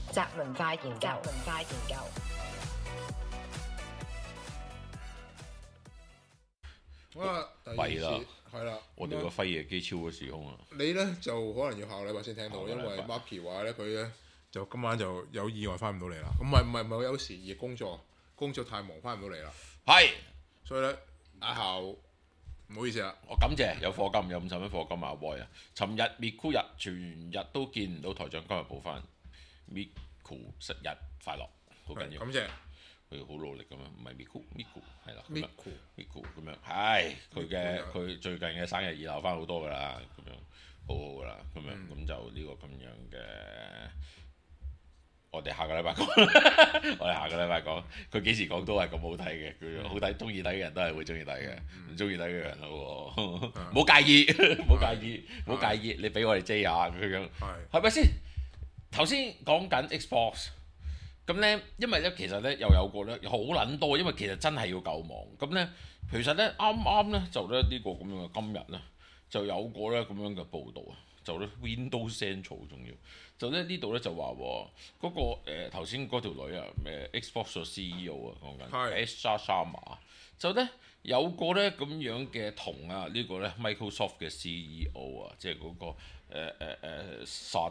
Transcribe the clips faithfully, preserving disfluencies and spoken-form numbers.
宅文化研究，宅文化研究。 好啦，第二次係啦， 我哋個輝夜機超咗時空啊！ 你咧就可能要下個禮拜先聽到，因為 Marky 話咧佢咧就今晚就有意外翻唔到嚟啦。唔係唔係唔係有時而工作工作太忙翻唔到嚟啦。 係， 所以咧阿校唔好意思啦。 我感謝有課金，有五十蚊課金啊 boy 啊！尋日 Miku 日全日都見唔到台長，今日補翻 Miku 生日快樂，好緊要。 感謝。 佢好努力咁樣，唔係 Miku，Miku 係啦 Miku，Miku 咁樣，係佢嘅佢最近嘅生日熱鬧翻好多㗎啦，咁樣好好㗎啦，咁樣咁、嗯、就呢個咁樣嘅，我哋下個禮拜講，我哋下個禮拜講，佢幾時講都係咁好睇嘅，佢好睇，中意睇嘅人都係會中意睇嘅，唔中意睇嘅人好喎，唔好介意，唔好介意，唔好介意，你俾我哋 J 下咁樣，係咪先？頭先講緊 Xbox。咁咧，因為咧，其實咧又有個咧好撚多，因為其實真係要夠忙。咁咧，其實咧啱啱咧就咧呢個咁樣嘅今日咧就有個咧咁樣嘅報導啊，就咧 Windows Central 仲要，就咧呢度咧就話嗰、那個誒頭先嗰條女啊，誒 Xbox 嘅 C E O 啊講緊 Asa Sharma，就咧有個咧咁樣嘅同啊呢個咧 Microsoft 嘅 C E O 啊，即係嗰個。誒誒誒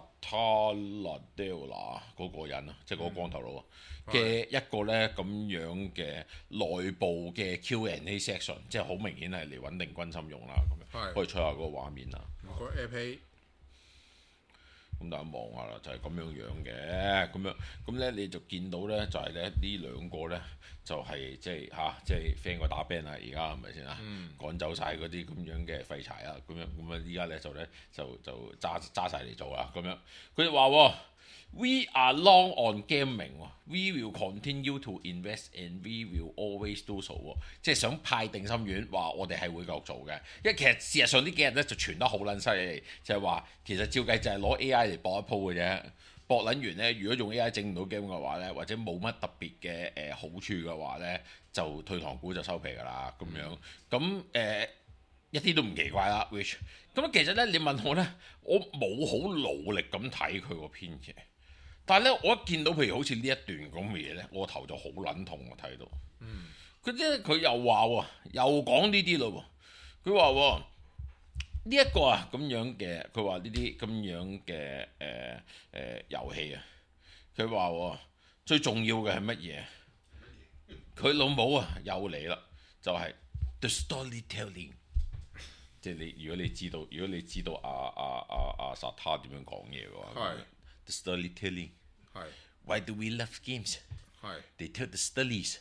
Satya Nadella 嗰個人啊，即係嗰個光頭佬啊嘅一個咧咁樣嘅內部嘅 Q and A section， 即係好明顯係嚟穩定軍心用啦，咁樣可以出下嗰個畫面啊。 個 A P P 咁大家望下啦，就係、是、咁樣樣嘅，咁樣咁咧你就見到咧，就係、是、咧呢兩個咧就係即係嚇，即係 friend 個打 band 啊，而家係咪先啊？嗯、趕走晒嗰啲咁樣嘅廢柴啊，咁樣咁啊，依家咧就咧就就揸揸曬嚟做啦，咁樣佢哋話 We are long on gaming， we will continue to invest and we will always do so， 即係想派定心丸，話我哋係會繼續做嘅。因為其實事實上呢幾日咧就傳得好撚犀利，就係、是、話其實照計就係攞 A I 嚟搏一鋪嘅啫。搏撚完咧，如果用 A I 整唔到 game 嘅話咧，或者冇乜特別嘅誒、呃、好處嘅話咧，就退堂鼓就收皮㗎啦。咁樣咁誒、呃、一啲都唔奇怪啦。Which 咁其實咧，你問我咧，我冇好努力咁睇佢個編劇。但係咧，我一見到譬如好似呢一段咁嘅嘢咧，我個頭就好撚痛啊！睇到，佢咧佢又話喎，又講呢啲咯喎，佢話喎呢一個啊咁樣嘅，佢話呢啲咁樣嘅誒誒遊戲啊，佢話喎最重要嘅係乜嘢？佢老母啊又嚟啦，就係、是、the storytelling， 即係你如果你知道，如果你知道阿阿阿阿薩他點樣講嘢嘅話。The storytelling. Why do we love games? They tell the stories.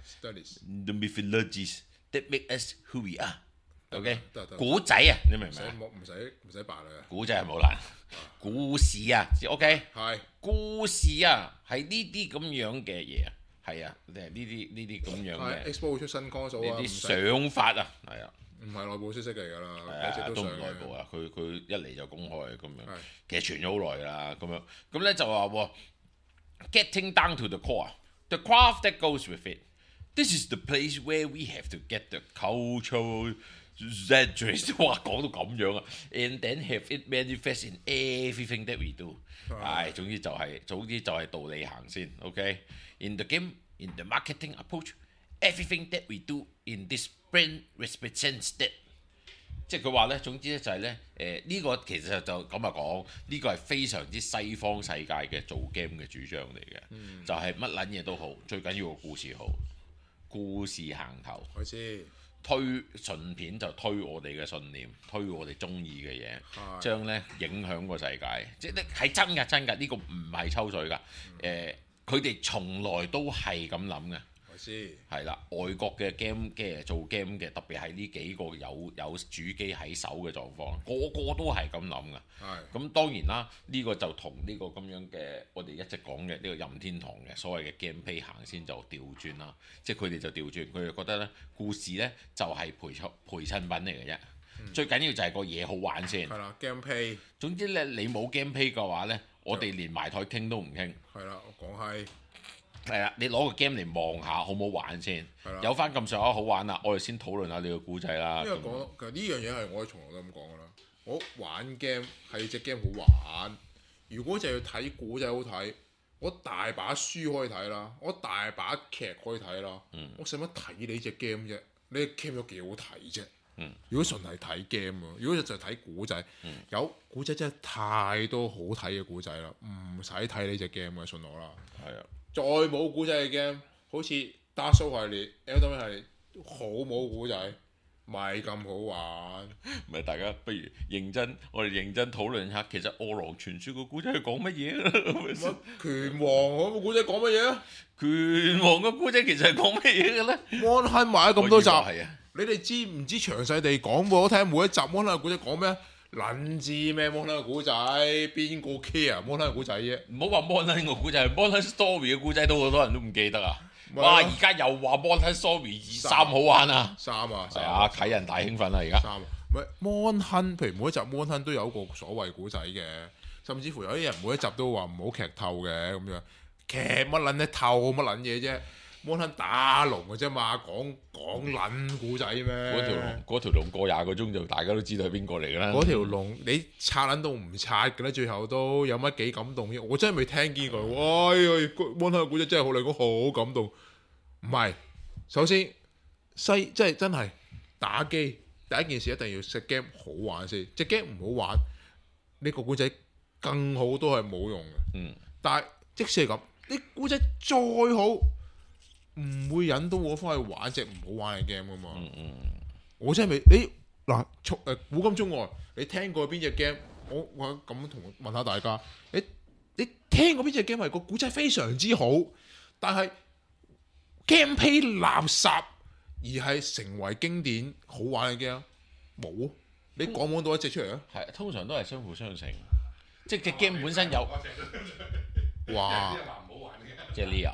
The mythologies that make us who we are. OK？ 古仔啊，你明唔明啊？ 唔使唔使扮啦。 古仔係冇難，故事啊 ，OK？ 係故事啊，係呢啲咁樣嘅嘢啊，係啊，你係呢啲呢啲咁樣嘅。 Xbox 會出新 console 啊， 呢啲想法啊，係啊。 唔係內部消息嚟㗎啦， 係啊，都唔內部啊，佢佢一嚟就公開咁樣，其實傳咗好耐㗎啦，咁樣咁咧就話喎 ，getting down to the core，the craft that goes with it，this is the place where we have to get the cultural zeitgeist， 哇講到咁樣啊 ，and then have it manifest in everything that we do， 係總之就係總之就係道理行先 ，OK？In the game，in the marketing approach，everything that we do in this。Brand represents that， 即係佢話咧，總之咧就係咧，誒呢個其實就咁啊講，呢個係非常之西方世界嘅做 game 嘅主張嚟嘅，嗯、就係乜撚嘢都好，最緊要個故事好，故事行頭， 我知推順便就推我哋嘅信念，推我哋中意嘅嘢，將咧影響個世界，即係係真㗎真㗎，呢、這個唔係抽水㗎，誒佢哋從來都係咁諗嘅。係啦，外國嘅 game 嘅做 game 嘅，特別係呢幾個有有主機喺手嘅狀況，個個都係咁諗㗎。係。咁當然啦，呢、這個就同呢個咁樣嘅，我哋一直講嘅呢個任天堂嘅所謂嘅 game pay 行先就調轉啦。即係佢哋就調轉，佢哋覺得咧故事咧就係、是、陪襯陪襯品嚟嘅啫。嗯、最緊要就係個嘢好玩先。係啦 ，game pay。 總之咧，你冇 game pay 嘅話咧，我哋連埋台傾都唔傾。 係啦，我講係。 係啊，你攞個 game 嚟望下好唔好玩先，有翻咁上下好玩啦，我哋先討論下你個故仔啦。 因為講其實呢樣嘢係我從來都咁講㗎啦。我玩 game 係隻 game 好玩，如果就要睇故仔好睇， 我大把書可以睇啦，我大把劇可以睇啦， 嗯、 我使乜睇你隻 game 啫？你 game 有幾好睇啫？ 嗯、 如果純係睇 game 喎，如果就係睇古仔， 嗯、 有古仔真係太多好睇嘅古仔啦，唔使睇呢隻 game 嘅，信我啦。 係啊， 再冇古仔嘅 game，好似 Dark Souls 系列、Elden Ring 系列，好冇古仔，咪咁好玩。 唔係大家不如認真，我哋認真討論下，其實《餓狼傳說》個古仔係講乜嘢啊？ 拳王個古仔講乜嘢啊？ 拳王個古仔其實係講乜嘢嘅咧？ 摩亨買咗咁多集， 係啊， 你哋知唔知詳細地講俾我聽？每一集摩亨嘅古仔講咩？撚知咩摩亨嘅古仔？邊個 care 摩亨嘅古仔啫？ 唔好話摩亨個古仔，摩亨 story 嘅古仔都好多人都唔記得啊！ 啊哇！而家又話摩亨 story 二三好玩啊！ 三啊， 係啊，啟人大興奮啦！而家三啊，唔係摩亨，譬如每一集摩亨都有個所謂古仔嘅，甚至乎有啲人每一集都話唔好劇透嘅咁樣，劇乜撚咧透乜撚嘢啫？摩亨打龍嘅啫嘛，講講撚古仔咩？ 嗰條龍嗰條龍過廿個鐘就大家都知道係邊個嚟㗎啦。 嗰條龍你拆撚到唔拆嘅咧，最後都有乜幾感動啫？我真係未聽見佢。喂，摩亨嘅古仔真係好嚟講好感動。唔係，首先西即係真係打機第一件事一定要隻 game 好玩先。隻 game 唔好玩，呢個古仔更好都係冇用嘅。 嗯。但係即使係咁，啲古仔再好，唔會引到我翻去玩隻唔好玩嘅 game 噶嘛。 嗯嗯。 我真係未你嗱，誒、呃、古今中外，你聽過邊隻 game？我我咁同問下大家，你你聽過邊隻 game 係個古仔非常之好，但係 gameplay 垃圾而係成為經典好玩嘅 game？冇，你講唔講到一隻出嚟啊？ 係通常都係相輔相成，即係隻 game 本身有。 哇！ 即係 Lia。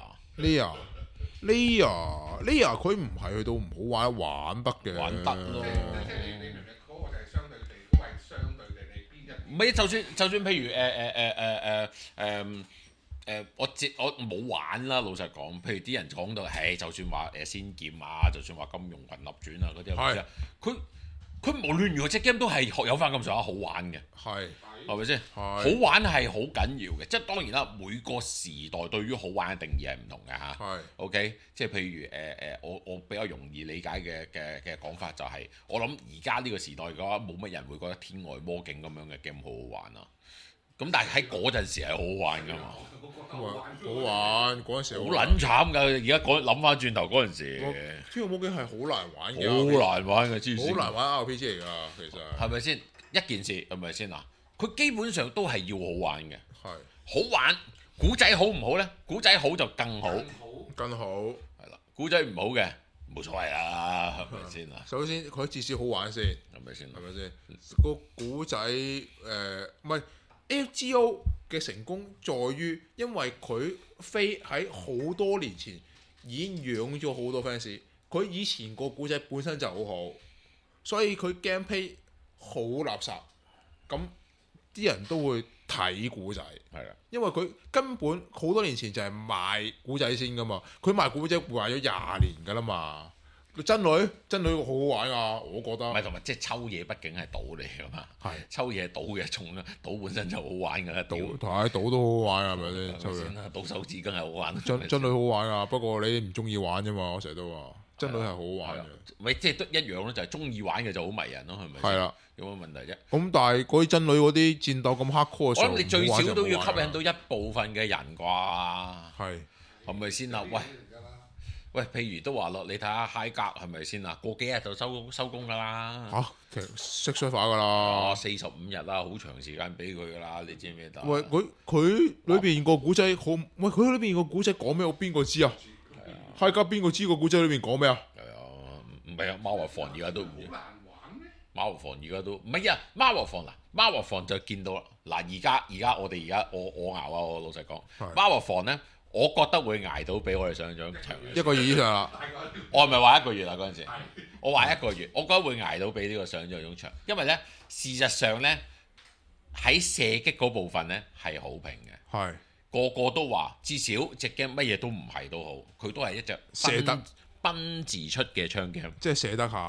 Lia。Lia Lia 佢唔係去到唔好玩，玩得嘅， 玩得咯。 即係你你明唔明？嗰個就係相對地，都係相對地你邊一？ 唔係，就算就算譬如誒誒誒誒誒誒誒，我接我冇玩啦。老實講，譬如啲人講到，誒，就算話誒仙劍啊，就算話金庸群俠傳啊嗰啲，佢佢無論如何隻 game 都係有翻咁上下好玩嘅。 係。 係咪先？好玩係好緊要嘅，即係當然啦。每個時代對於好玩嘅定義係唔同嘅嚇。係。OK，即係譬如誒誒、呃，我我比較容易理解嘅嘅嘅講法就係、是，我諗而家呢個時代嘅話，冇乜人會覺得天外魔境咁樣嘅 game 好好玩啊。咁但係喺嗰陣時係好好玩㗎嘛。 好玩嗰陣時好撚慘㗎！而家講諗翻轉頭嗰陣時， 天外魔境係好難玩嘅。 好難玩嘅，黐線。 好難玩 R P G 嚟㗎，其實。 係咪先？一件事係咪先嗱？佢基本上都係要好玩嘅， 係好玩。古仔好唔好呢？古仔好就更好， 更好係啦。古仔唔好嘅冇所謂啦，係咪先啊？ 首先佢至少好玩先， 係咪先？ 係咪先？個古仔誒唔係 F G O 嘅成功在於，因為佢飛喺好多年前已經養咗好多 fans，佢以前個古仔本身就好好，所以佢 gameplay 好垃圾，咁。啲人都會睇古仔，係啦，因為佢根本好多年前就係賣古仔先噶嘛，佢賣古仔賣咗廿年噶啦嘛。真女真女好好玩啊，我覺得。唔係同埋即係抽嘢，畢竟係賭嚟噶嘛。係抽嘢賭嘅重啦，賭本身就好玩㗎啦。 賭同埋賭都好玩啊，係咪先？抽嘢賭手指梗係好玩。 真真女好玩啊，不過你唔中意玩啫嘛，我成日都話真女係好玩嘅。 咪即係都一樣咯，就係中意玩嘅就好迷人咯，係咪？ 係啦。 有乜問題啫？ 咁但係嗰啲真女嗰啲戰鬥咁 hardcore，我諗你最少都要吸引到一部分嘅人啩。 係係咪先啊？喂喂，譬如都話咯，你睇下 High 格係咪先啊？過幾日就收收工㗎啦。 嚇，其實識衰化㗎啦。 四十五日啦，好長時間俾佢㗎啦，你知唔知得？ 喂，佢佢裏邊個古仔好，喂佢裏邊個古仔講咩？我邊個知啊？係啊。High 格邊個知個古仔裏邊講咩啊？ 係啊，唔係啊，貓和房而家都唔。貓和房而家都唔係啊！貓和房嗱，貓和房就見到啦。嗱，而家而家我哋而家我我熬啊！我老實講，貓和房咧，我覺得會捱到比我哋想象長一個月以上啦。 我係咪話一個月啊？嗰陣時，我話一個月，我覺得會捱到比呢個想象中長，因為咧事實上咧喺射擊嗰部分咧係好平嘅，係個個都話至少隻 game 乜嘢都唔係都好，佢都係一隻射得奔馳出嘅槍 game， 即係射得下。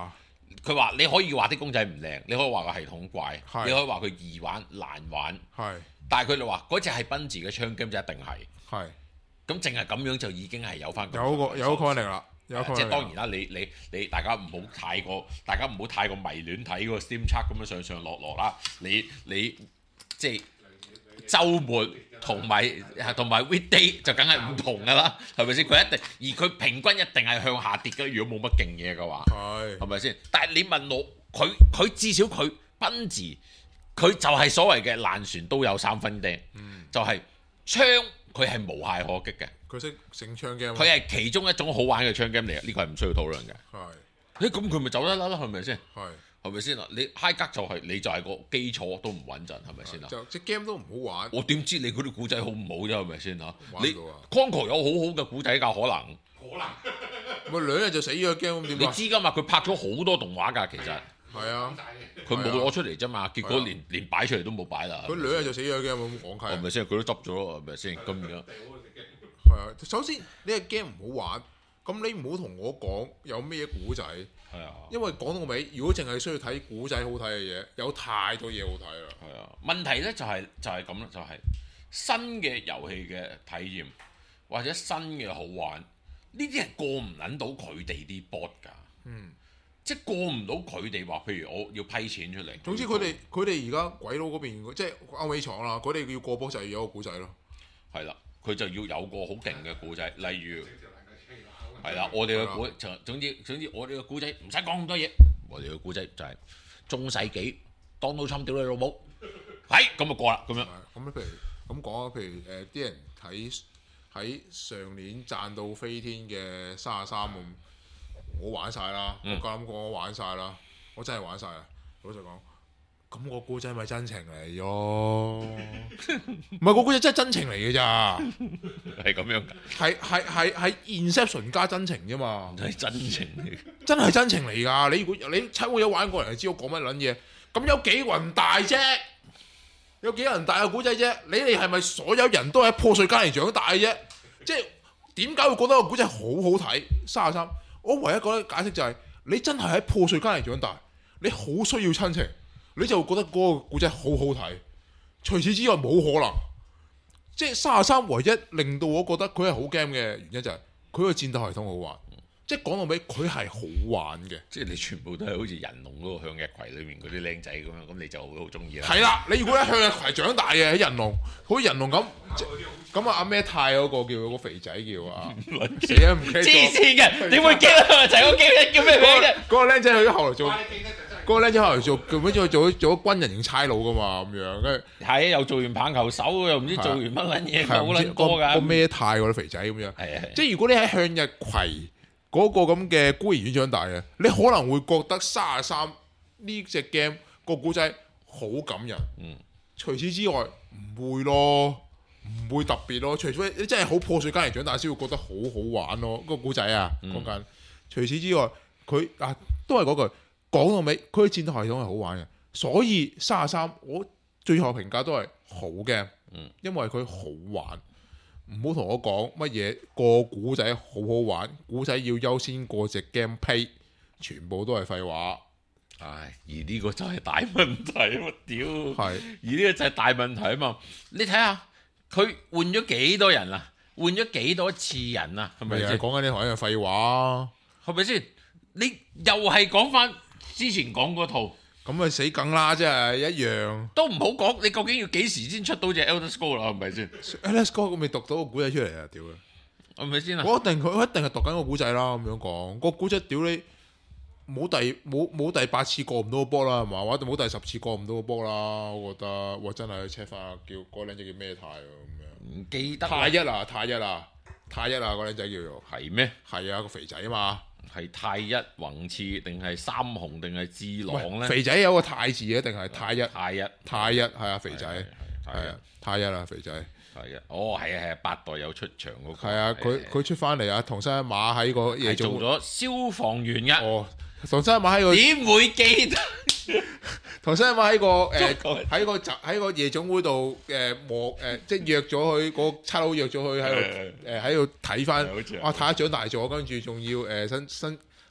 佢話你可以話啲公仔唔靚，你可以話個系統怪， 係你可以話佢易玩難玩， 係但係佢哋話嗰隻係賓治嘅槍 game 就一定係， 係咁淨係咁樣就已經係有翻有個有個 con 力啦，有個即係當然啦，你你你大家唔好太過，大家唔好太過迷戀睇嗰個 Steam Chart 咁樣上上落落啦。你你即係週末同埋同埋 weekday 就梗係唔同㗎啦，係咪先？佢一定而佢平均一定係向下跌嘅。如果冇乜勁嘢嘅話， 係係咪先？但係你問我，佢佢至少佢賓治，佢就係所謂嘅爛船都有三分釘， 嗯、 就係槍佢係無懈可擊嘅。 佢識整槍 game， 佢係其中一種好玩嘅槍 game 嚟嘅，呢個係唔需要討論嘅。 係， 誒咁佢咪走得甩啦？係咪先？ 係係咪先啊？你 high 格就係、是、你就係個基礎都唔穩陣，係咪先啊？ 就隻 game 都唔好玩。 我點知你嗰啲古仔好唔好啫？係咪先啊？你玩到啊 Conquer 有好好嘅古仔㗎，可能可能咪兩日就死咗個 game 咁點你啊？ 知㗎嘛？佢拍咗好多動畫㗎，其實係啊， 佢冇攞出嚟啫嘛，結果連連擺出嚟都冇擺啦。 佢兩日就死咗個 game 咁講係咪先？佢都執咗咯，係咪先？咁樣係啊，首先呢個 game 唔好玩，咁你唔好同我講有咩古仔。 係啊， 因為講到尾，如果淨係需要睇古仔好睇嘅嘢，有太多嘢好睇啦。 係啊，問題咧就係、是、就係咁啦，就係、是、新嘅遊戲嘅體驗或者新嘅好玩，呢啲係過唔撚到佢哋啲 bot 㗎。 嗯， 即係過唔到佢哋話，譬如我要批錢出嚟。 總之佢哋佢哋而家鬼佬嗰邊，即係歐美廠啦，佢哋要過波就係要有個古仔咯。 係啦，佢就要有個好勁嘅古仔，例如係啦，我哋嘅古總總之總之我哋嘅古仔唔使講咁多嘢，我哋嘅古仔就係中世紀 Donald Trump 屌你老母，係咁就過啦咁樣。 咁譬如咁講啊，譬如誒啲、呃、人喺喺上年賺到飛天嘅三十三咁，我玩晒啦， 嗯、 我夠膽講我玩晒啦，我真係玩晒啦，老實講。咁個古仔咪真情嚟咯，唔係個古仔真係真情嚟嘅咋， 係咁樣㗎， 係係係係 Inception 加真情啫嘛， 係真情嚟， 真係真情嚟㗎。你如果你親我有玩過人就知我講乜撚嘢，咁有幾雲大啫？有幾人大嘅古仔啫？你哋係咪所有人都喺破碎家庭長大嘅啫？即係點解會覺得個古仔好好睇？三十三，我唯一覺得解釋就係、是、你真係喺破碎家庭長大，你好需要親情。你就會覺得嗰個古仔好好睇，除此之外冇可能。即係三十三唯一令到我覺得佢係好 game 嘅原因就係佢個戰鬥系統好玩。嗯、即係講到尾，佢係好玩嘅。 即係你全部都係好似人龍嗰個向日葵裏面嗰啲僆仔咁樣，咁你就會好中意啦。 係啦，你如果喺向日葵長大嘅喺人龍，好似人龍咁，咁啊阿咩太嗰個叫個肥仔叫啊，死啊唔記得咗。 黐線嘅，點會記得？就係嗰幾日叫咩名啫？ 嗰個僆仔去咗後來做。嗰個僆仔後來做做咩做做做咗軍人定差佬噶嘛咁樣，跟住係又做完棒球手，又唔知做完乜撚嘢，好撚多㗎。 個咩太嗰啲肥仔咁樣， 係係。 即係如果你喺向日葵嗰個咁嘅孤兒院長大嘅，你可能會覺得三十三呢隻 game 個古仔好感人。 嗯。 除此之外唔會咯，唔會特別咯。除非你真係好破碎家庭長大先會覺得好好玩咯。個古仔啊，講緊、嗯。除此之外，佢啊都係嗰句。講到尾，佢嘅戰鬥系統係好玩嘅，所以三十三我最後評價都係好嘅， 嗯、因為佢好玩。唔好同我講乜嘢個古仔好好玩，古仔要優先過隻 gameplay，全部都係廢話。 唉，而呢個就係大問題，我屌！ 係， 而呢個就係大問題啊嘛！你睇下佢換咗幾多人啊？換咗幾多次人啊？係咪先？ 講緊呢台嘅廢話， 係咪先？你又係講翻之前講嗰套， 咁咪死梗啦！即係一樣， 都唔好講。你究竟要幾時先出到隻 Elder Scrolls 啦？係咪先 Elder Scrolls 咁未讀到個古仔出嚟啊！屌， 係咪先啊？ 我一定佢一定係讀緊個古仔啦。咁樣講個古仔，屌你冇第冇冇第八次過唔到個波啦，係嘛？或者冇第十次過唔到個波啦？我覺得哇，真係 check 翻叫嗰個靚仔叫咩太咁樣？ 唔記得。 太一啊，太一啊，太一啊，個靚仔叫做係咩？ 係啊，個肥仔啊嘛。 係太一宏次定係三雄定係智朗咧？ 肥仔有個太字嘅，定係太一？ 太一， 太一係啊，肥仔係啊，太一啊，肥仔係啊，哦係啊係啊，八代有出場嗰個係啊，佢佢出翻嚟啊，唐生一馬喺個夜總做咗消防員嘅。 哦，唐生一馬喺個點會記得？ 唐生一馬喺個誒喺個集喺個夜總會度誒磨誒，即係約咗佢個差佬約咗佢喺度誒喺度睇翻，哇！太一長大咗，跟住仲要誒新新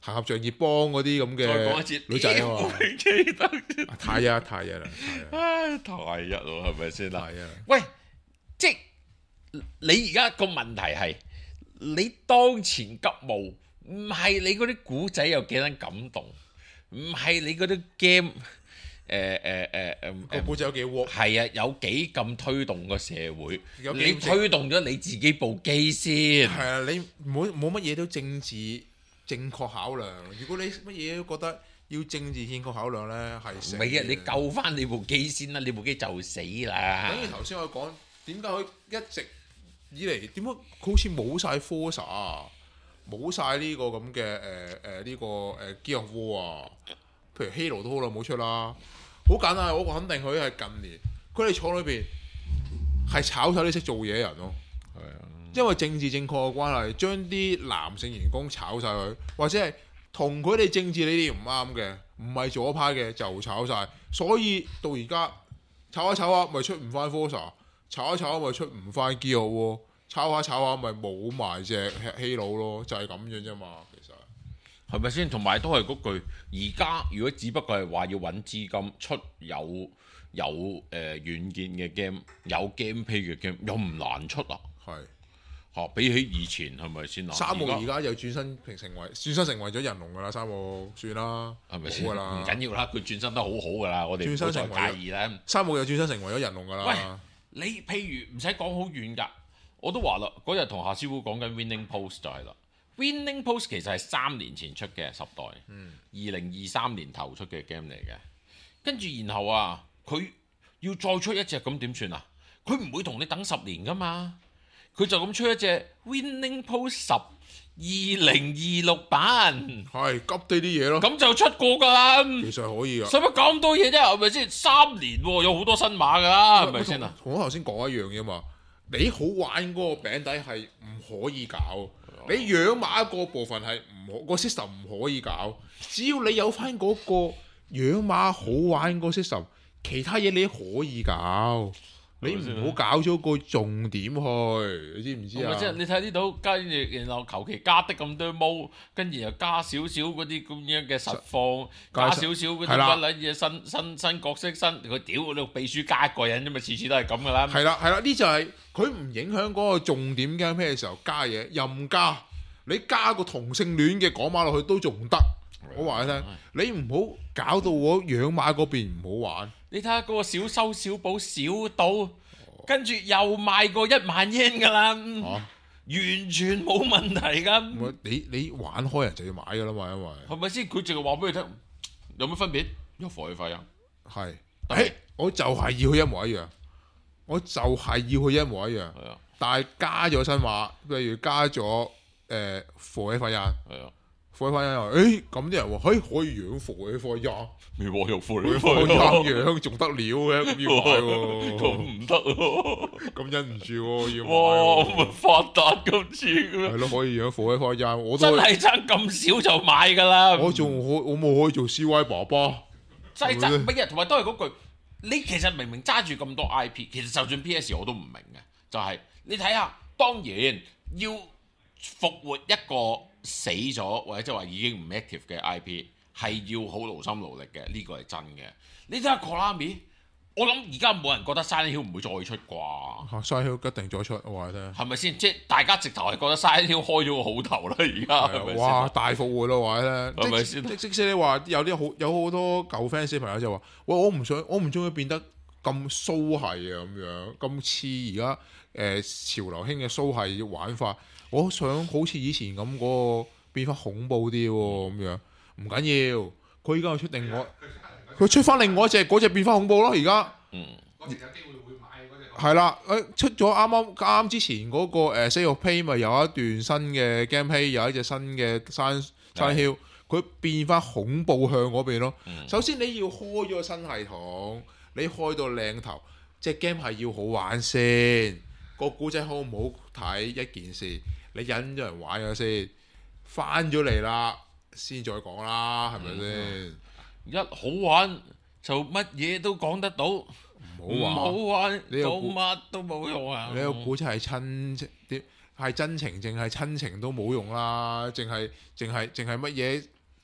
行俠仗義幫嗰啲咁再講一次嘅女仔啊嘛， 你記得太一太一啦， 唉，太一咯，係咪先啦？ 太一啦， 喂，即係你而家個問題係你當前急務，唔係你嗰啲古仔有幾多感動，唔係你嗰啲 game 誒誒誒誒個古仔有幾鑊， 係啊，有幾咁推動個社會， 有幾你推動咗你自己部機先。 係啊，你冇冇乜嘢都政治正確考量。如果你乜嘢都覺得要政治正確考量咧，係死嘅。 唔係啊，你救翻你部機先啦，你部機就死啦。 等於頭先我講點解佢一直以嚟點解佢好似冇晒 Forza 啊，冇晒呢個咁嘅誒誒呢個誒 Gears of War 啊，譬如 Halo 都好耐冇出啦。好簡單，我肯定佢係近年佢哋廠裏邊係炒晒啲識做嘢嘅人咯。 係啊， 因為政治正確嘅關係，將啲男性員工炒晒佢，或者係同佢哋政治理念唔啱嘅，唔係左派嘅就炒晒。所以到而家炒下炒下，咪出唔翻 Forza， 炒下炒下咪出唔翻 Gears of War，炒下炒下咪冇埋隻希佬咯，就係、是、咁樣啫嘛。其實係咪先？同埋都係嗰句，而家如果只不過係話要揾資金出有有誒、呃、軟件嘅 game， 有 gameplay 嘅 game， 又唔難出啊。 係嚇、啊，比起以前係咪先啊？ 三木而家又轉身成成為轉身成為咗人龍㗎啦，三木算啦， 係咪先？ 冇㗎啦， 唔緊要啦，佢轉身得好好㗎啦，我哋唔好轉身成為再介意啦。 三木又轉身成為咗人龍㗎啦。 喂，你譬如唔使講好遠㗎，我都話啦，嗰日同夏師傅講緊 Winning Post 就係啦。Winning Post 其實係三年前出嘅十代，二零二三年頭出嘅 game 嚟嘅。跟住然後啊，佢要再出一隻咁點算啊？佢唔會同你等十年㗎嘛，佢就咁出一隻 Winning Post 十二零二六版， 係急啲啲嘢咯。 咁就出過㗎啦。 其實係可以㗎。 使乜咁多嘢啫？係咪先？三年喎，有好多新馬㗎啦，係咪先啊？ 同我頭先講一樣嘢嘛，你好玩嗰個餅底係唔可以搞，你養馬嗰個部分係唔可，個 system 唔可以搞。只要你有翻嗰個養馬好玩個 system，其他嘢你可以搞。你唔好搞咗個重點去，你知唔知啊？ 即係你睇呢度，跟住然後求其加的咁多毛，跟住又加少少嗰啲咁樣嘅實況，加少少嗰啲乜撚嘢新新新角色新，佢屌你秘書加一個人啫嘛，次次都係咁噶啦。 係啦係啦，呢就係佢唔影響嗰個重點嘅咩時候加嘢，任加你加個同性戀嘅講馬落去都仲唔得。我話你聽，你唔好搞到我養馬嗰邊唔好玩。 你睇下嗰個小修小補小到，跟住又賣過一萬 yen 噶啦， 啊、 完全冇問題噶。 你你玩開人就要買噶啦嘛，因為係咪先？佢淨係話俾你聽，有乜分別？有貨嘅費啊。 係， 但係誒，我就係要佢一模一樣，我就係要佢一模一樣。 係啊， 但係加咗新馬，例如加咗誒貨嘅費啊。 係啊。 貨翻人話，誒咁啲人話，嘿可以養貨嘅貨呀， 未話有貨你貨呀養仲得了嘅，咁要買喎， 咁唔得喎， 咁忍唔住喎，要買哇！ 喎， 咪發達咁似嘅， 係咯，可以養貨嘅貨呀，我真都係爭咁少就買㗎啦， 我仲可我冇可以做 C Y 爸爸， 真係爭乜嘢？同埋都係嗰句，你其實明明揸住咁多 I P，其實就算 P S 我都唔明嘅，就係你睇下，當然要復活一個死咗或者即係話已經唔 active 嘅 I P 係要好勞心勞力嘅，呢、這個係真嘅。你睇下 Konami，我諗而家冇人覺得 Silent Hill 唔會再出啩。 Silent Hill 一定再出，我話你聽。係咪先？即係大家直頭係覺得 Silent Hill 開咗個好頭啦，而家係咪先？ 哇！大復活咯，話你聽。 係咪先？ 即即使你話有啲好有好多舊 fans 朋友就話：喂，我唔想，我唔中意變得咁蘇係啊咁樣，咁似而家誒潮流興嘅蘇係玩法。我想好似以前咁嗰個變翻恐怖啲喎，咁樣唔緊要。佢而家又出另外，佢出翻另外一隻，嗰隻變翻恐怖咯。而家， 嗯， 嗰隻有機會會買嗰隻。 係啦，誒出咗啱啱啱啱之前嗰個誒 State of Play 咪有一段新嘅 gameplay，有一隻新嘅山山 hill，佢變翻恐怖向嗰邊咯。 嗯、首先你要開咗個新系統，你開到靚頭，隻 game 係要好玩先，個故仔好唔好睇一件事。你引咗人玩咗先，翻咗嚟啦，先再講啦，係咪先？ 一好玩就乜嘢都講得到，唔好好玩你講乜都冇用啊！ 你個故仔係親情，係真情，淨係親情都冇用啦，淨係淨係淨係乜嘢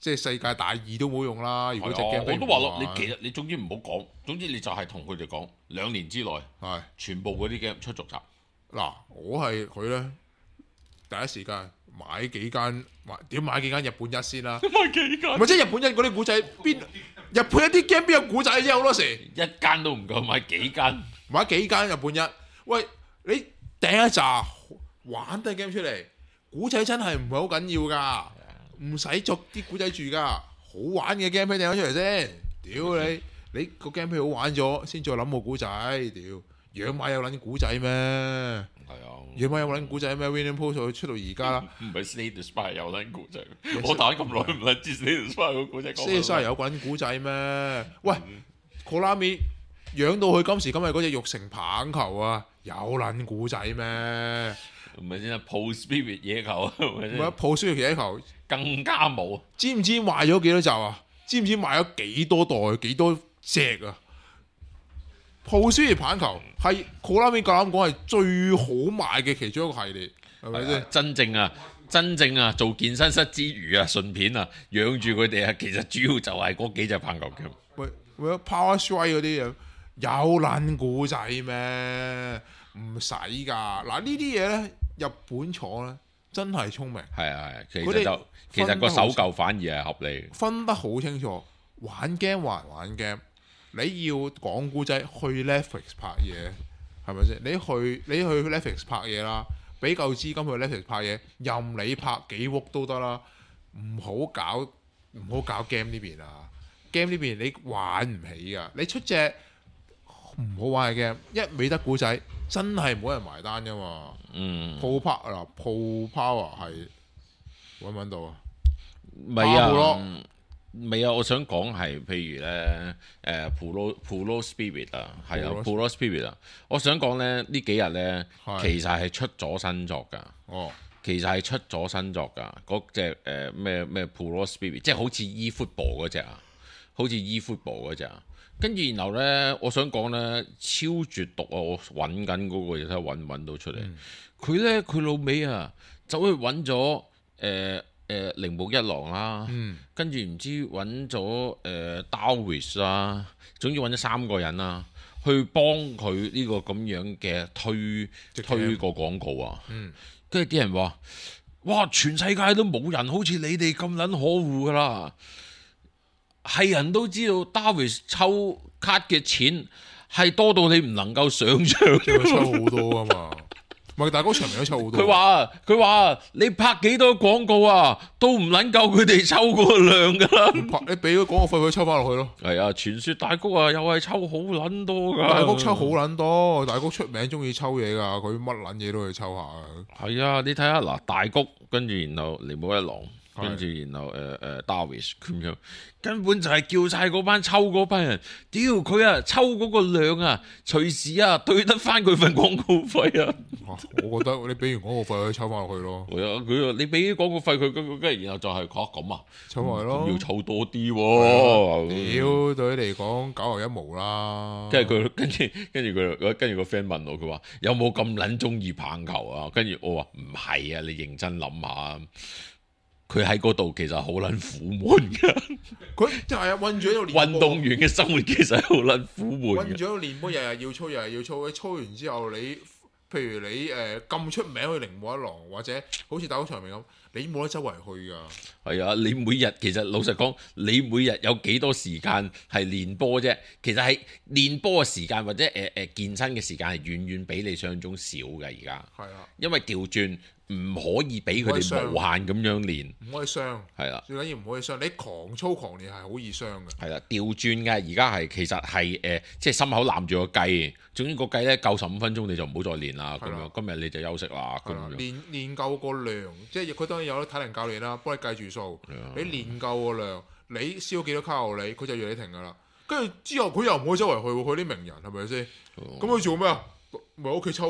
即係世界大義都冇用啦。如果隻係啊 game 我都話咯，你其實你總之唔好講，總之你就係同佢哋講兩年之內係全部嗰啲 game 出續集。 嗱，我係佢咧第一時間買幾間買點買幾間日本一先啦。 買幾間？ 唔係即係日本一嗰啲古仔邊？日本一啲 game 邊有古仔啫？好多時一間都唔夠，買幾間？ 買幾間日本一？喂，你訂一紮玩低 game 出嚟，古仔真係唔係好緊要㗎，唔使作啲古仔住㗎，好玩嘅 game 掟咗出嚟先。屌你，你個 game 好玩咗，先再諗個古仔。屌，養馬有撚古仔咩？ 係啊， 養馬有撚古仔咩 ？Winning Post 出到而家啦。 唔係 Slay the Spire 有撚故仔，我打咁耐唔撚知 Slay the Spire 個故仔講乜。 Slay the Spire 有撚古仔咩？喂 ，Konami 養到佢今時今日嗰隻玉成棒球啊，有撚古仔咩？ 唔係先啊 ，Post Spirit 野球啊，唔係先唔係破輸嘅球， 更加冇。 知唔知賣咗幾多集啊？知唔知賣咗幾多代幾多隻啊？破輸嘅棒球係 Konami 夠膽講係最好賣嘅其中一個系列，係咪先？ 真正啊，真正啊，做健身室之餘啊，順便啊，養住佢哋啊，其實主要就係嗰幾隻棒球 game。 喂喂，Power Strike 嗰啲嘢有撚古仔咩？唔使㗎。嗱呢啲嘢咧，日本廠咧真係聰明。 係啊係啊，其佢哋實就其實個手舊反而係合理。 分得好清楚，玩 game 還玩 game。你要講古仔去 Netflix 拍嘢，係咪先？你去你去 Netflix 拍嘢啦，俾夠資金去 Netflix 拍嘢，任你拍幾屋都得啦。唔好搞唔好搞 game 呢邊啊 ！game 呢邊你玩唔起噶，你出隻唔好玩嘅 game，一味得古仔，真係冇人埋單噶嘛。 嗯， 鋪 power 嗱鋪 power 係揾唔揾到啊？ 唔係啊，未啊！我想講係譬如咧，誒 Pro Pro Spirit 啊，係啊 Pro Spirit 啊，我想講咧呢幾日咧，其實係出咗新作㗎。 哦， 其實係出咗新作㗎，嗰隻誒咩咩 Pro Spirit，即係好似 eFootball 嗰隻啊，好似 eFootball 嗰隻啊。跟住然後咧，我想講咧超絕毒啊！我揾緊嗰個，睇下揾唔揾到出嚟。佢咧佢老尾啊，走去揾咗誒。誒鈴木一郎啦， 嗯、 跟住唔知揾咗誒 Darwish 啦，總之揾咗三個人啦，去幫佢呢個咁樣嘅推推個廣告啊。跟住啲人話：哇！全世界都冇人好似你哋咁撚可惡噶啦，係人都知道 Darwish 抽卡嘅錢係多到你唔能夠想像， 抽好多啊嘛。唔係大哥長命都抽好多。 佢話佢話你拍幾多廣告啊，都唔撚夠佢哋抽嗰個量噶啦。 拍你俾咗廣告費佢抽翻落去咯。 係啊，傳說大谷啊，又係抽好撚多噶。 大谷抽好撚多，大谷出名中意抽嘢噶，佢乜撚嘢都去抽下。 係啊，你睇下嗱，大谷跟住然後鈴木一郎，跟住然後誒誒 Darwish 咁樣，根本就係叫晒嗰班抽嗰班人，屌佢啊，抽嗰個量啊，隨時啊對得翻佢份廣告費啊！ 我覺得你俾完廣告費佢抽翻落去咯。 係啊，佢話你俾啲廣告費佢，跟住然後就係嚇咁啊， 抽埋咯， 要抽多啲喎。 屌對你嚟講九牛一毛啦。 跟住佢跟住跟住佢跟住個 friend 問我，佢話有冇咁撚中意棒球啊？跟住我話唔係啊，你認真諗下。佢喺嗰度其實好撚苦悶㗎， 佢就係韞住喺度練。 運動員嘅生活其實好撚苦悶嘅。 韞住喺度練波，日日要操，日日要操。操完之後，你譬如你誒咁、呃、出名去鈴木一郎，或者好似大谷翔平咁，你冇得周圍去㗎。 係啊，你每日其實老實講，你每日有幾多時間係練波啫？其實係練波嘅時間或者誒誒、呃、健身嘅時間係遠遠比你想象中少嘅而家。係啊，因為調轉。唔可以俾佢哋無限咁樣練， 唔可以傷，係啦，最緊要唔可以傷。你狂操狂練係好易傷嘅。係啦，調轉嘅而家係其實係誒、呃，即係心口攬住個雞，總之個雞咧夠十五分鐘你就唔好再練啦。咁樣今日你就休息啦。咁樣練練夠個量，即係佢當然有體能教練啦，幫你計住數。你練夠個量，你燒幾多卡路里，佢就要你停㗎啦。跟住之後佢又唔可以周圍去，去啲名人係咪先？咁佢做咩啊？咪喺屋企抽。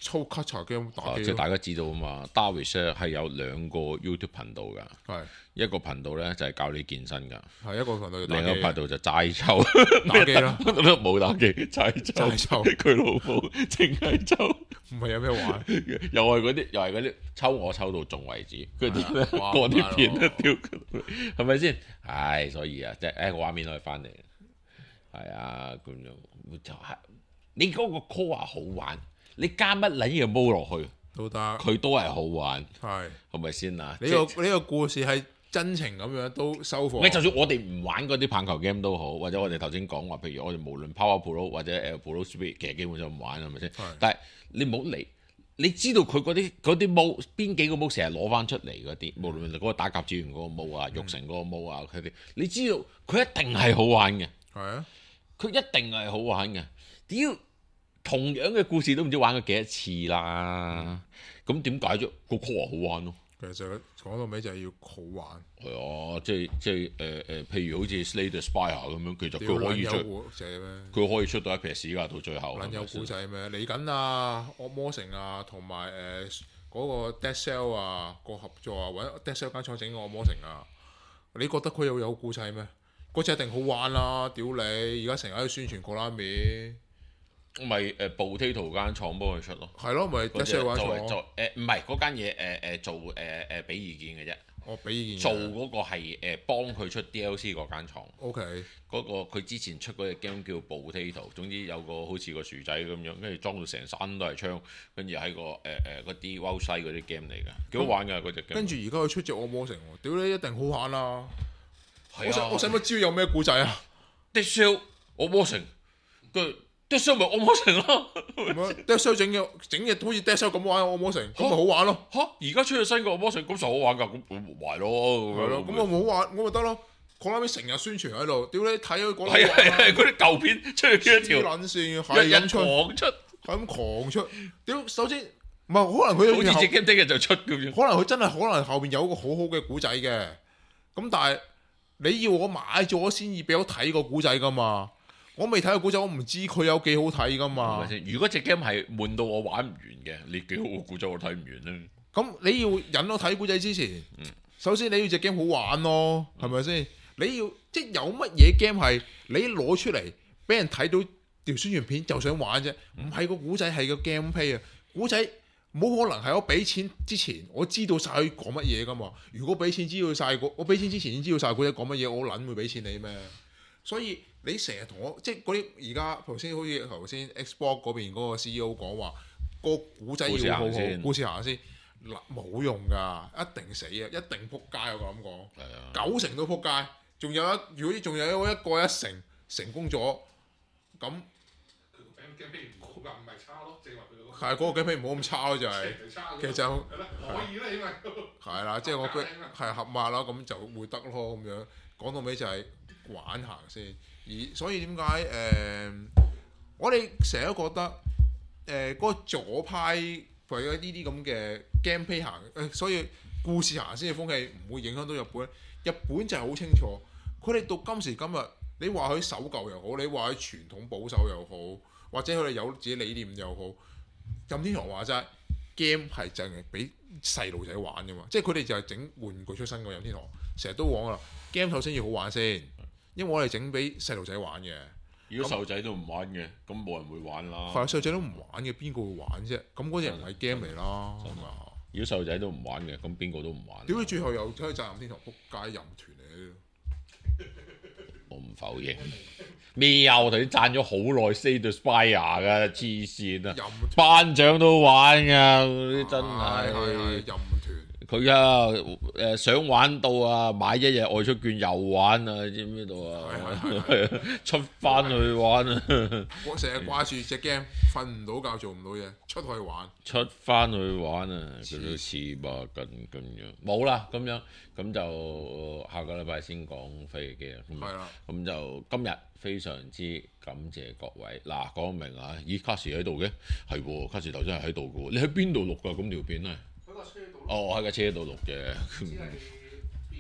抽 Gacha game 打機咯。 即係大家知道啊嘛 Darwish 咧係有兩個 YouTube 頻道㗎， 係一個頻道咧就係教你健身㗎， 係一個頻道就打機另一個頻道就齋抽打機啦， 冇打機齋抽， 齋抽佢老母淨係抽， 唔係有咩玩？ 又係嗰啲又係嗰啲抽我抽到中為止，嗰啲咧哇嗰啲片大都屌，係咪先？唉，所以啊，即係誒個畫面可以翻嚟，係啊咁樣就係你嗰個 core 好玩，你加乜撚嘢毛落去， 都得， 佢都係好玩， 係係咪先啊？ 呢個呢個故事係真情咁樣都收貨。 咪就算我哋唔玩嗰啲棒球 game 都好，或者我哋頭先講話，譬如我哋無論 Power Pro 或者誒 Pro Speed，其實基本上唔玩係咪先？但係你唔好理，你知道佢嗰啲嗰啲毛邊幾個毛成日攞翻出嚟嗰啲，無論嗰個打甲子園嗰個毛啊、玉成嗰個毛啊，佢哋你知道佢一定係好玩嘅， 係啊， 佢一定係好玩嘅。屌，同樣嘅故事都唔知玩過幾多次啦，咁點解啫？個 core 好玩咯。 其實講到尾就係要好玩。 係啊，即係即係誒誒，譬如好似 Slay the Spire 咁樣，其實佢可以出，佢可以出到一撇屎㗎，到最後。 撚有古仔咩？嚟緊啊，惡魔城啊，同埋誒嗰個 Dead Cell 啊個合作啊，揾 Dead Cell 間廠整個惡魔城啊，你覺得佢又有古仔咩？嗰隻一定好玩啦！屌你，而家成日喺度宣傳過拉面。 咪誒 Potato 間廠幫佢出咯， 係咯，咪 Dead Cell 間廠。 就誒唔係嗰間嘢誒誒做誒誒俾意見嘅啫。 我俾意見。 做嗰個係誒幫佢出 D L C 嗰間廠。 O K。 嗰個佢之前出嗰隻 game 叫 Potato，總之有個好似個薯仔咁樣，跟住裝到成山都係槍，跟住喺個誒誒嗰啲 Wild Side 嗰啲 game 嚟㗎，幾好玩㗎嗰隻 game。 跟住而家佢出隻惡魔城喎，屌你一定好玩啦！ 係啊， 我想我使乜知有咩故仔啊 Dead Cell 惡魔城，佢 Dead Cell 咪惡魔城咯。 Dead Cell 整嘅整嘅好似 Dead Cell 咁玩惡魔城，咁咪好玩咯。 嚇！而家出咗新個惡魔城，咁就好玩㗎，咁咁壞咯。 係咯，咁我冇玩，我咪得咯。講拉尾成日宣傳喺度，屌你睇佢講。 係係係，嗰啲舊片出咗幾多條？ 黐撚線，係咁出， 狂出， 係咁狂出。屌，首先唔係可能佢好似隻 game 聽日就出咁樣。 可能佢真係可能後邊有一個好好嘅古仔嘅，咁但係你要我買咗先至俾我睇個古仔噶嘛？我未睇個古仔，我唔知佢有幾好睇噶嘛。 如果隻 game 係悶到我玩唔完嘅，你幾好個古仔我睇唔完咧。 咁你要引我睇古仔之前， 嗯、 首先你要隻 game 好玩咯，係咪先？你要即係有乜嘢 game 係你攞出嚟俾人睇到條宣傳片就想玩啫？唔係個古仔係個 gameplay 啊！古仔冇可能係我俾錢之前我知道晒佢講乜嘢噶嘛？如果俾錢知道晒個，我俾錢之前已經知道晒古仔講乜嘢，我撚會俾錢你咩？所以你成日同我即係嗰啲而家頭先好似頭先 Xbox 嗰邊嗰個 C E O 講話個古仔要好好，故事行先。嗱冇用㗎，一定死啊！一定撲街，我咁講， 啊、 九成都撲街。仲有一，如果仲有一個一成成功咗，咁佢個 game 唔好㗎，唔係差咯，正話佢嗰個係嗰個 game 唔好咁差咯，就係、是、其實就可以啦，因為係啦，即係我覺得係合碼啦，咁就會得咯咁樣。講到尾就係玩行先，而所以點解誒？我哋成日都覺得誒嗰、呃那個左派為咗呢啲咁嘅 gameplay 行，誒所以故事行先嘅風氣唔會影響到日本。日本就係好清楚，佢哋到今時今日，你話佢守舊又好，你話佢傳統保守又好，或者佢哋有自己理念又好，任天堂話齋 game 係淨係俾細路仔玩㗎嘛，即係佢哋就係整玩具出身嘅任天堂，成日都講啦 game 首先要好玩先，因為我哋整俾細路仔玩嘅。 如果細路仔都唔玩嘅，咁冇人會玩啦。 係啊，細路仔都唔玩嘅，邊個會玩啫？咁嗰隻唔係 game 嚟啦，係咪啊？ 如果細路仔都唔玩嘅，咁邊個都唔玩。 屌你最後又可以責任天堂撲街淫團嚟我唔否認。咩啊？我頭先讚咗好耐 Slay the Spire 㗎，黐線啊！班長都玩㗎，嗰啲真係淫團。 佢啊誒想玩到啊，買一日外出券又玩啊，知唔知道啊？出翻去玩啊！ 我成日掛住隻 game，瞓唔到覺，做唔到嘢，出去玩。 出翻去玩啊！佢都黐孖筋咁樣。冇啦，咁樣咁就下個禮拜先講飛機機啊。 係啦。 咁就今日非常之感謝各位。嗱，講明啊，咦卡士喺度嘅，係喎，卡士頭先係喺度嘅喎。你喺邊度錄㗎？咁條片係？哦，我喺架車度錄嘅。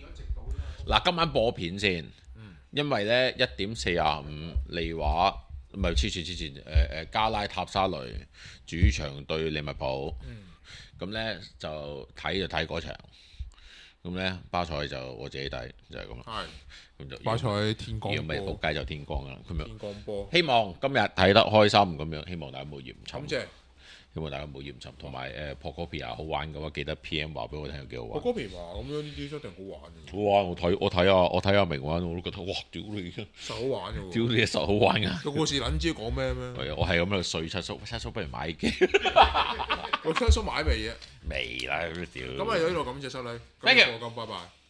嗱，今晚播片先，因為咧一點四十五利華唔係黐線黐線，誒誒加拉塔沙雷主場對利物浦，咁咧、嗯、就睇就睇嗰場，咁咧巴塞就我自己睇就係咁啦。 係， 咁就巴塞天光要咪波， 仆街就天光啦，咁樣。 天光波， 希望今日睇得開心咁樣，希望大家冇嫌沉。 咁即係希望大家冇嫌沉，同埋誒 Pocopia 好玩嘅話，記得 P M 話俾我聽有幾好我玩。 嗰邊話咁樣呢啲一定好玩嘅， 好玩，我睇我睇下我睇下明玩，我都覺得哇！屌你， 實好玩嘅喎。 屌你實好玩㗎。 個故事撚知講咩咩？ 係啊，我係咁喺度碎七叔，七叔不如買機。 我七叔買未嘢？ 未啦，屌！ 咁啊，有呢度感謝收睇， Thank you 咁拜拜。